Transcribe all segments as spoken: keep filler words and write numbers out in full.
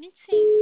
vinte e cinco.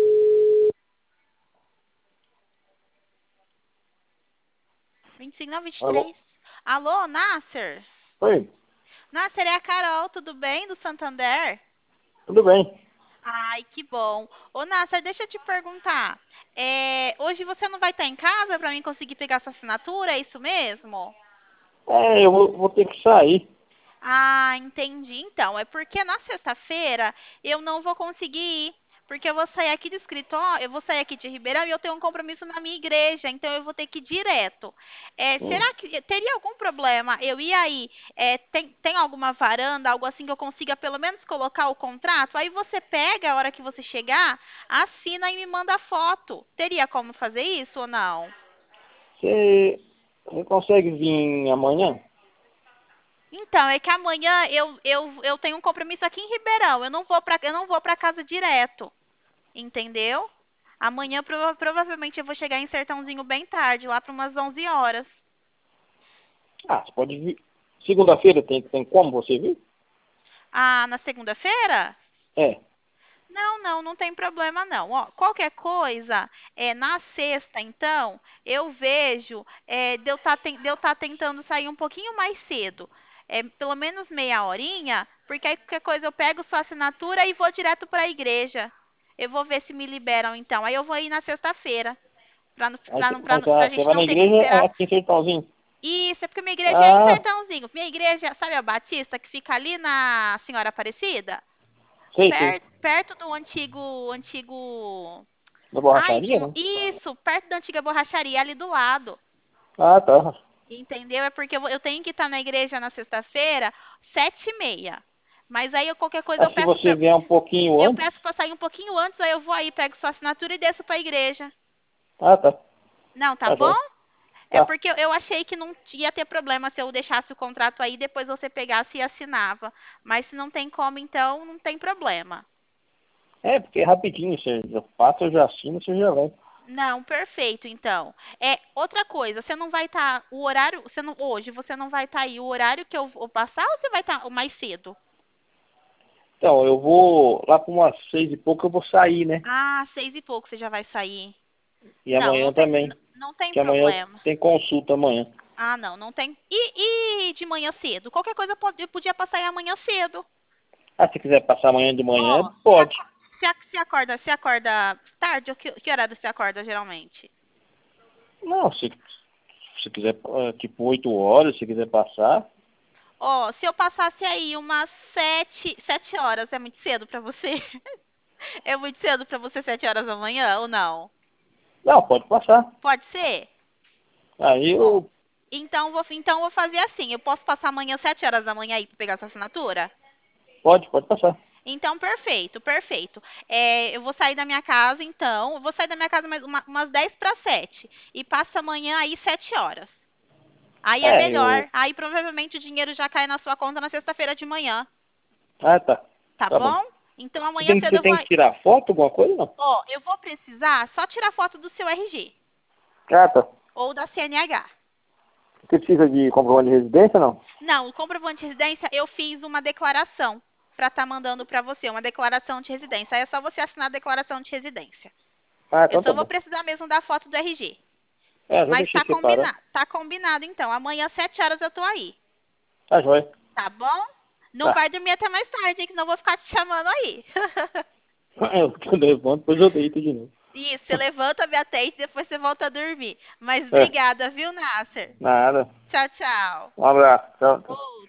vinte e cinco, não, vinte e Alô? três. Alô, Nasser? Oi, Nasser, é a Carol, tudo bem? Do Santander? tudo bem? Ai, que bom. Ô, Nasser, deixa eu te perguntar. É, hoje você não vai estar em casa para mim conseguir pegar sua assinatura, é isso mesmo? É, eu vou, vou ter que sair. Ah, entendi. Então, é porque na sexta-feira eu não vou conseguir ir, porque eu vou sair aqui do escritório, eu vou sair aqui de Ribeirão e eu tenho um compromisso na minha igreja, então eu vou ter que ir direto. É, Hum. será que teria algum problema eu ir aí? É, tem, tem alguma varanda, algo assim que eu consiga pelo menos colocar o contrato? Aí você pega a hora que você chegar, assina e me manda a foto. Teria como fazer isso ou não? Você, você consegue vir amanhã? Então, é que amanhã eu, eu, eu tenho um compromisso aqui em Ribeirão. Eu não vou para eu não vou para casa direto, entendeu? Amanhã prova- provavelmente eu vou chegar em Sertãozinho bem tarde, lá para umas onze horas. Ah, você pode vir. Segunda-feira tem, tem como você vir? Ah, na segunda-feira? É. Não, não, não tem problema não. Ó, qualquer coisa, é, na sexta, então, eu vejo é, de eu estar tentando sair um pouquinho mais cedo. É, pelo menos meia horinha, porque aí qualquer coisa eu pego sua assinatura e vou direto para a igreja. Eu vou ver se me liberam então. Aí eu vou ir na sexta-feira, para Aí você, a você, você gente vai na não ter que igreja esperar. aqui em Sertãozinho. Isso, é porque minha igreja é em Ah, Sertãozinho. Minha igreja, sabe a Batista, que fica ali na Senhora Aparecida? sei, sei. Per- perto do antigo, antigo. Da Ai, borracharia, como... né? Isso, perto da antiga borracharia, ali do lado. Ah, tá. Entendeu? É porque eu, vou- eu tenho que estar na igreja na sexta-feira, sete e meia. Mas aí eu, qualquer coisa Ah, eu se peço você pra, vier um pouquinho eu antes. peço pra sair um pouquinho antes, aí eu vou aí, pego sua assinatura e desço pra igreja. Ah, tá. Não, tá Tá, bom? joia. É Tá. porque eu eu achei que não ia ter problema se eu deixasse o contrato aí, depois você pegasse e assinava. Mas se não tem como, então não tem problema. É, porque é rapidinho. Você já passa, eu já assino, você já vai. Não, perfeito, então. É, outra coisa, você não vai estar, o horário, você não, hoje você não vai estar aí, o horário que eu vou passar ou você vai estar mais cedo? Então, eu vou lá para umas seis e pouco, eu vou sair, né? Ah, seis e pouco você já vai sair. E Não, não amanhã tem, n- também. não tem Que amanhã problema. tem consulta amanhã. Ah, não, não tem. E, e de manhã cedo? Qualquer coisa eu pod- eu podia passar aí amanhã cedo. Ah, se quiser passar amanhã de manhã, Ó, você pode. aco- você ac- você acorda, você acorda tarde ou que, que horário você acorda geralmente? Não, se, se quiser, ah, tipo, oito horas, se quiser passar. Ó, se eu passasse aí umas sete, sete horas, é muito cedo pra você? É muito cedo pra você sete horas da manhã ou não? Não, pode passar. Pode ser? Aí Ó, eu. então vou, então vou fazer assim. Eu posso passar amanhã sete horas da manhã aí pra pegar sua assinatura? Pode, pode passar. Então, perfeito, perfeito. É, eu vou sair da minha casa, então. Eu vou sair da minha casa mais uma- umas dez para sete. E passa amanhã aí sete horas. Aí é É, eu. melhor. Aí provavelmente o dinheiro já cai na sua conta na sexta-feira de manhã. Ah, tá. Tá Tá bom. bom? Então Você amanhã tem, que- cedo você eu vou. tem que tirar foto, alguma coisa, não? Ó, eu vou precisar só tirar foto do seu R G Ah, tá. ou da C N H. Você precisa de comprovante de residência, não? Não, o comprovante de residência, eu fiz uma declaração para estar mandando para você, uma declaração de residência. Aí é só você assinar a declaração de residência. Ah, Eu então tá só vou bom. precisar mesmo da foto do R G. É, já Mas deixei tá separado. combinado, tá combinado então. Amanhã às sete horas eu tô aí. Tá joia. Tá bom? Não Tá. vai dormir até mais tarde, hein, que senão eu vou ficar te chamando aí. Eu tô levando, depois eu deito de novo. Isso, você levanta, me atende e depois você volta a dormir. Mas É, obrigada, viu, Nasser? nada. Tchau, tchau. Um abraço. Tchau.